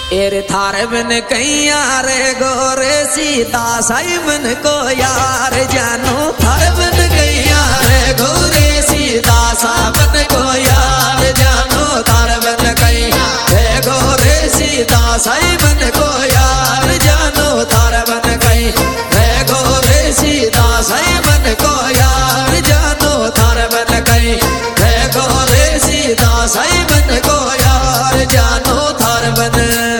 Array थारे बन कैया रे गोरे सीता साई मन को यार जानो थारे बन कैया रे गोरे सीता सा मन को यार जानो थारे बन कैया रे गोरे सीता साई मन को यार जानो थारे बन कैया रे गोरे सीता साई मन को यार जानो थारे बन कैया रे गोरे सीता साई मन को यार जानो थारे बन।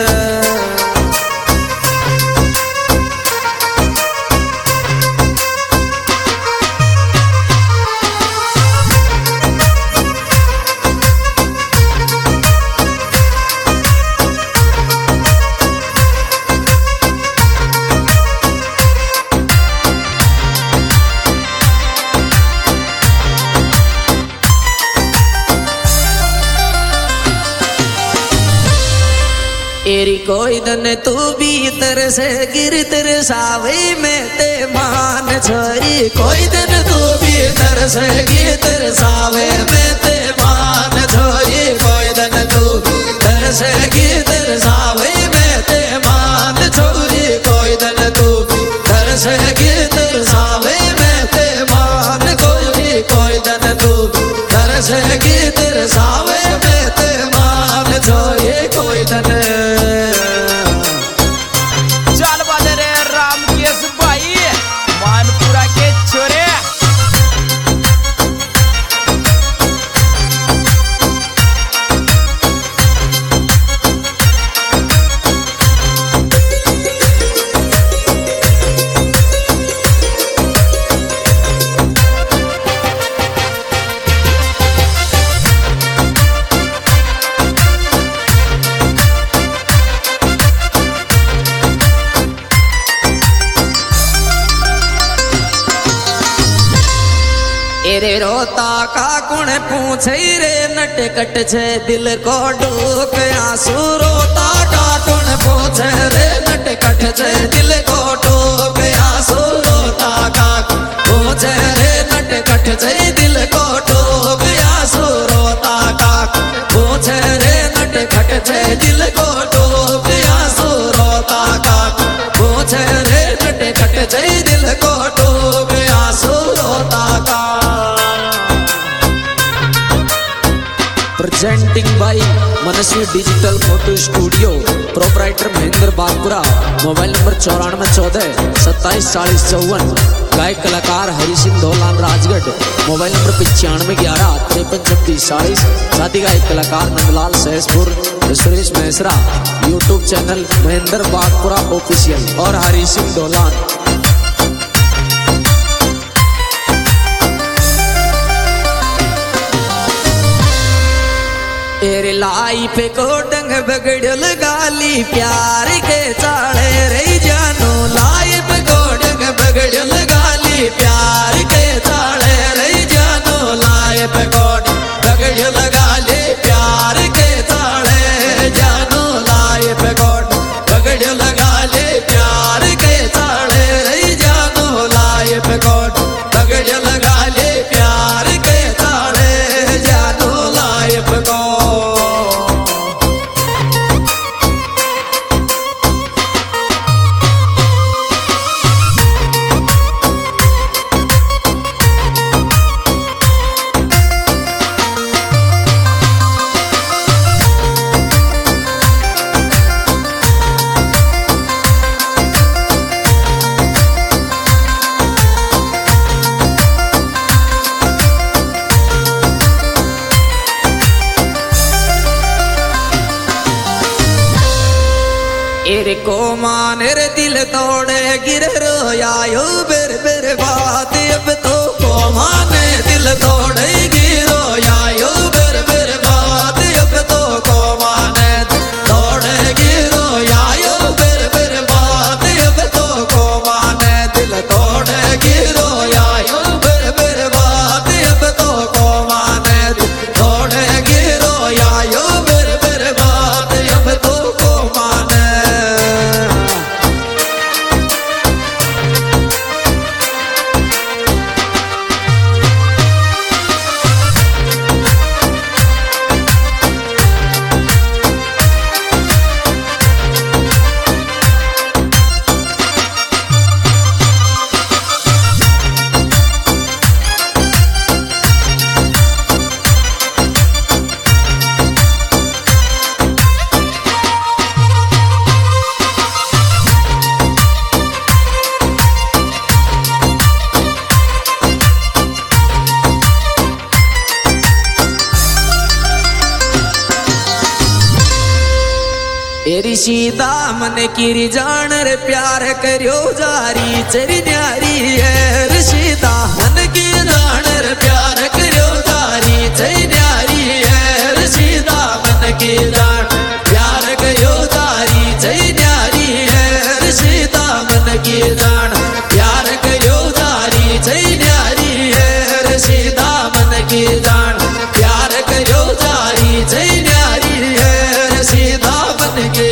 एरी कोई दन तू भीतर से गिर तेरे सावे में ते मान छोरी कोई दन तू भीतर से गिर तेरे सावे में ते मान छोरी कोई दन तू भीतर से गिर तेरे सावे में ते मान छोरी कोई दन तू भीतर से गिर तेरे सावे में ते मान छोरी कोई दन तू भीतर से गिर तेरे सावे में ते मान छोरी कोई दन। एरे रोता का कुण पूछे रे नट कट छे दिल को डूक आंसू रोता का कुण पूछे रे नट कट छे दिल को डूक आंसू रोता का पूछे रे नट कट छे दिल को डूक आंसू रोता का पूछे रे नट कट छे दिल को डूक आंसू रोता का पूछे रे नट कट छे दिल को डूक आंसू रोता का। Presenting by Manasvi digital photo studio proprietor Mahendra Bagpura mobile number 9414274054 गायक कलाकार हरि सिंह धोलान राजगढ़ मोबाइल नंबर 9511533640 साथी गायक कलाकार Nandlal Sahaspur Suresh Mehsara YouTube channel Mahendra Bagpura official और हरि सिंह धोलान। एरे लाई पे को डंग बगड़ल गाली प्यार के चाले रे जानो लाई पे को डंग बगड़ल गाली प्यार के चाले रे जानो लाई पे को बगड़ल गाली प्यार के चाले जानो लाई पे को बगड़ल गाली प्यार के चाले रे जानो लाई पे को बगड़ल गाली प्यार के चाले जानो लाई पे को। एरे को माने रे दिल तोड़े गिर रोयायो बेर बेर बात अब तो को माने दिल तोड़े गिरो यायो बेर बेर बात अब तो को माने तोड़े गिरो यायो बेर बेर बात अब तो को माने दिल तोड़े गिरो यायो बेर बेर बात अब तो को माने तोड़े गिरो यायो बेर बेर बात अब तो को माने। ऋषि दामन की जान रे प्यार करियो जारी चरी न्यारी है ऋषि दामन की जान रे प्यार करियो जारी चरी न्यारी है ऋषि दामन की जान प्यार करियो जारी चरी न्यारी है ऋषि दामन की जान प्यार करियो जारी चरी न्यारी है ऋषि दामन की जान प्यार करियो जारी चरी न्यारी है ऋषि दामन की।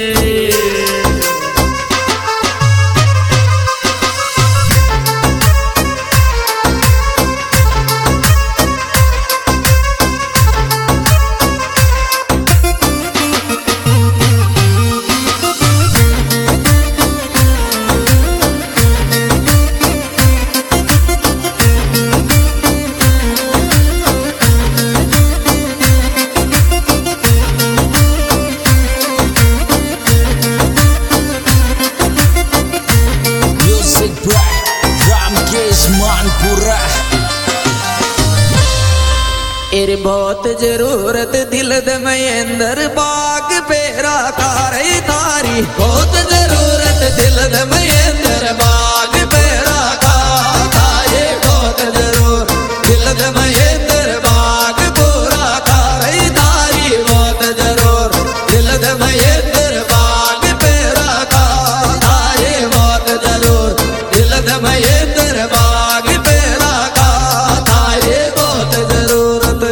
एरे बहुत जरूरत दिल दे महेंद्र बाग पेरा कारी तारी बहुत जरूरत दिल दे महेंद्र बाग पेरा तारे बहुत जरूर दिल दे महेंद्र बाग पूरा कारी तारी बहुत जरूर दिल दे महेंद्र बाग पेरा तारे बहुत जरूर दिल दे महेंद्र बाग पेरा तारे बहुत जरूर।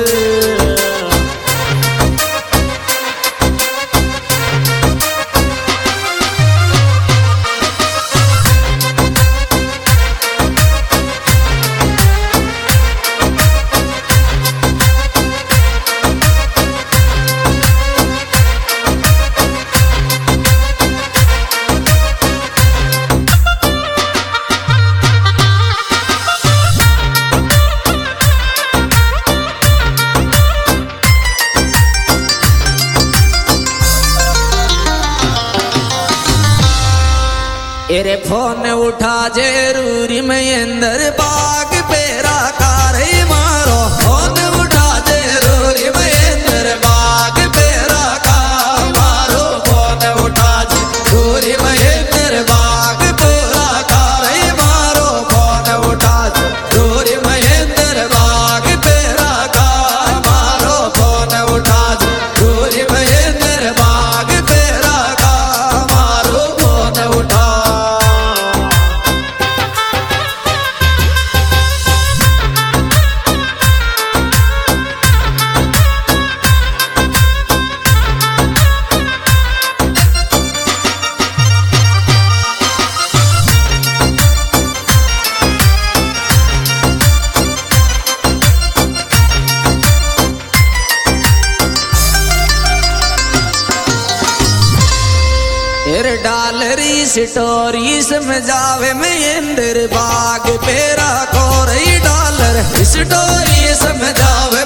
एरे फोन उठा जरूरी महेंद्र बाग पेरा कारी मारो फोन उठा जरूरी महेंद्र बाग पेरा का मारो फोन उठा जरूरी महेंद्र बाग पूरा कारी मारो फोन उठा जरूरी महेंद्र बाग पेरा का मारो फोन उठा जरूरी महेंद्र बाग पेरा का मारो फोन उठा। डालरी स्टोरी समझावे महेंद्र बाग पेरा कोरई डॉलर स्टोरी समझावे